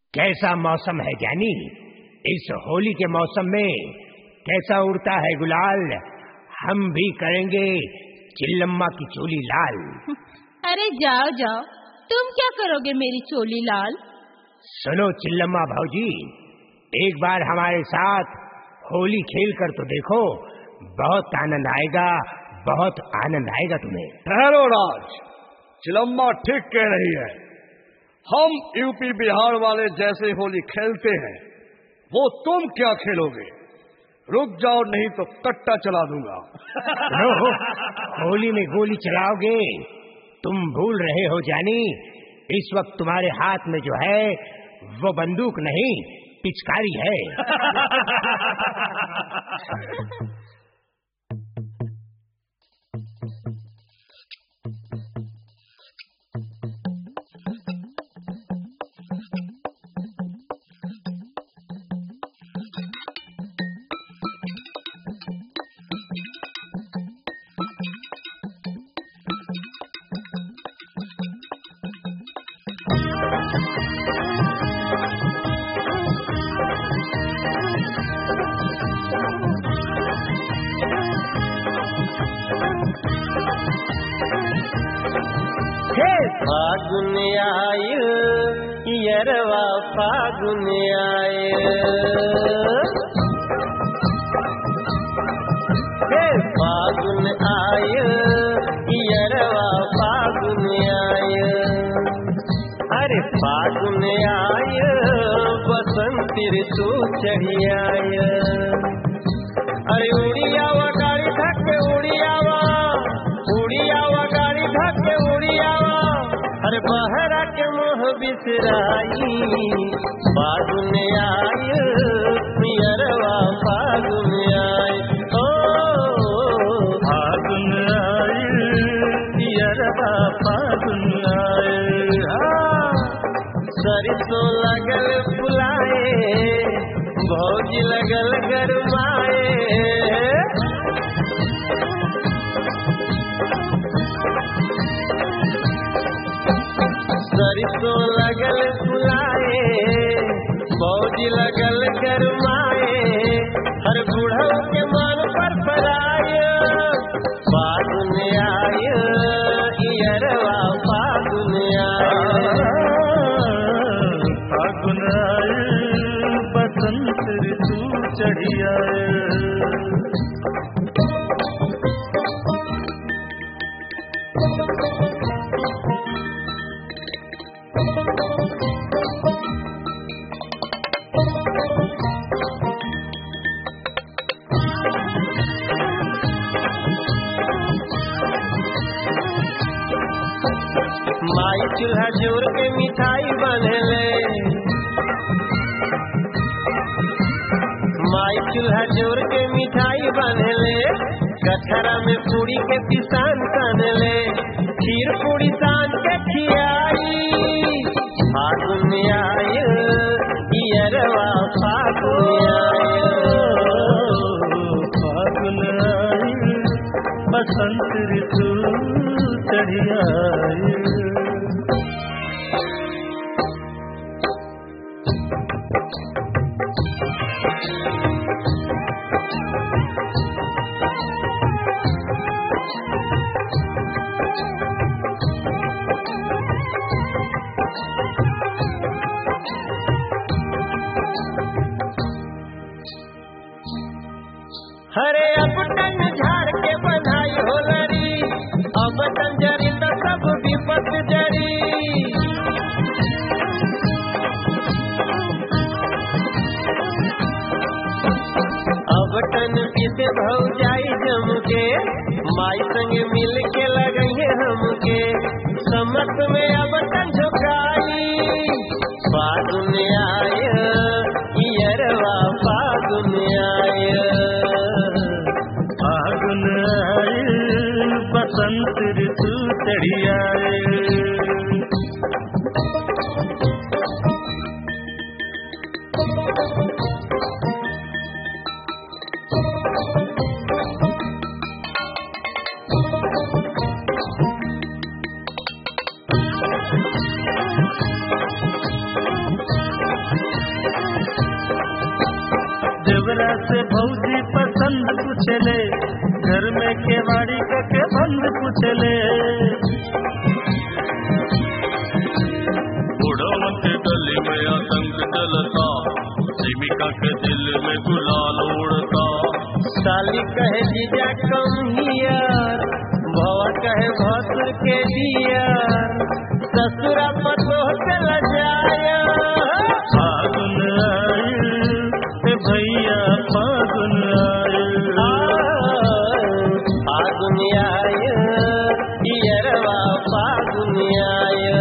कैसा मौसम है ज्ञानी, इस होली के मौसम में कैसा उड़ता है गुलाल। हम भी करेंगे चिल्लम्मा की चोली लाल। अरे जाओ जाओ, तुम क्या करोगे मेरी चोली लाल। सुनो चिल्लम्मा भाऊजी, एक बार हमारे साथ होली खेल कर तो देखो, बहुत आनंद आएगा, बहुत आनंद आएगा तुम्हें। ठहरो राज, चिल्लम्मा ठीक कह रही है। हम यूपी बिहार वाले जैसे होली खेलते हैं, वो तुम क्या खेलोगे। रुक जाओ, नहीं तो कट्टा चला दूंगा। होली में गोली चलाओगे, तुम भूल रहे हो जानी, इस वक्त तुम्हारे हाथ में जो है वो बंदूक नहीं, पिचकारी है। फागुन आय यरवा फागुन आय, फागुन आय यरवा फागुन आय। अरे फागुन आय बसंत ऋतु चढ़ी आय। अरे उड़ियावा गाड़ी धक्के उड़ियावा, उड़ियावा गाड़ी धक्के उड़ियावा। अरे बहरा के मोह बिसराई, फागुन आय यरवा फागुन आय। ओ फागुन आय यरवा फागुन आय। सरसों लगल फुलाए, भौजी लगल गरमाए। सरसों लगल फुलाए, भौजी लगल गरमाए। हर बूढ़ों के मन पर पराय, फागुन आय यरवा फागुन आय। फागुन आय बसंत ऋतु चढ़ी आय। माई चूल्हा जोर के मिठाई बनेले, माई चूल्हा जोर के मिठाई बनेले। कटहरा में पूरी के पिसान तनले, खीर पूरी सान के खियाई। फागुन आय यरवा फागुन आय। फागुन आय बसंत ऋतु चढ़ी आय। हरे अब टन झाड़ के बधाई होलरी, अब टन जरी तो सब विपत जरी। अब टन पीते भौजाई जम के, माई संग मिल के लगइए हमके। समत में अब टन झुकाई, फागुन आय यरवा फागुन आय। फागुन आय बसंत ऋतु चढ़ी आय। से भौजी पसंद पूछले, घर में केवाड़ी के बंद पूछले। बुढ़वन के गली में आतंक जलता, प्रेमिका के दिल में गुलाल उड़ता। साली कहे जीजा कम हियर, भवा कहे भसुर के दियर, ससुरा पतो चल जाय। फागुन आए भैया फागुन आए, फागुन आए हियरवा फागुन आए।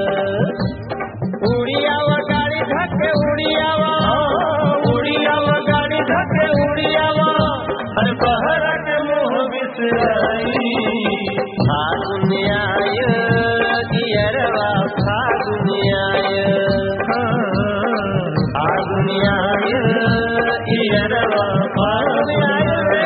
उड़ियावा गाड़ी धके उड़ियावा, उड़ियावा गाड़ी धके उड़ियावा, अरे बहर के मुँह बिसराई। फागुन आय हियरवा फागुन आय, फागुन आय हियरवा फागुन आय।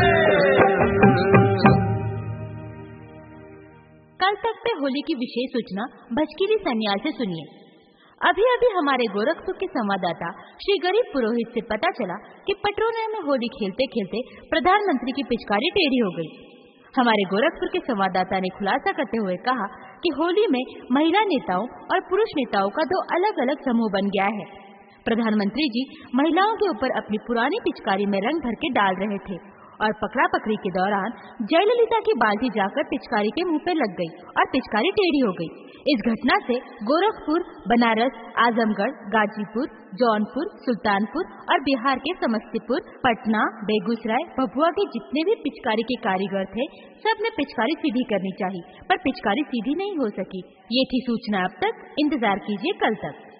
कल तक पे होली की विशेष सूचना भजकीरी सन्याल से सुनिए। अभी अभी हमारे गोरखपुर के संवाददाता श्री गरीब पुरोहित से पता चला कि पटरोनिया में होली खेलते खेलते प्रधानमंत्री की पिचकारी टेढ़ी हो गई। हमारे गोरखपुर के संवाददाता ने खुलासा करते हुए कहा कि होली में महिला नेताओं और पुरुष नेताओं का दो अलग अलग समूह बन गया है। प्रधानमंत्री जी महिलाओं के ऊपर अपनी पुरानी पिचकारी में रंग भर के डाल रहे थे और पकड़ा पकड़ी के दौरान जयललिता की बाल्टी जाकर पिचकारी के मुंह पे लग गई और पिचकारी टेढ़ी हो गई। इस घटना से गोरखपुर, बनारस, आजमगढ़, गाजीपुर, जौनपुर, सुल्तानपुर और बिहार के समस्तीपुर, पटना, बेगूसराय, भभुआ के जितने भी पिचकारी के कारीगर थे, सब ने पिचकारी सीधी करनी चाहिए, पर पिचकारी सीधी नहीं हो सकी। ये थी सूचना अब तक। इंतजार कीजिए कल तक।